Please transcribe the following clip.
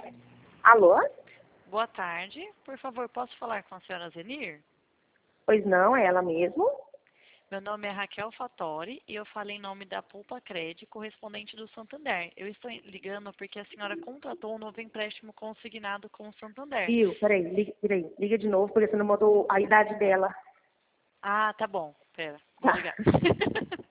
Alô? Boa tarde. Por favor, posso falar com a senhora Zenir? Pois não, é ela mesmo? Meu nome é Raquel Fattori e eu falo em nome da Poupa Cred, correspondente do Santander. Eu estou ligando porque a senhora contratou um novo empréstimo consignado com o Santander. Viu? Peraí, liga de novo, porque você não mudou a idade dela. Ah, tá bom. Pera, vou Tá. ligar.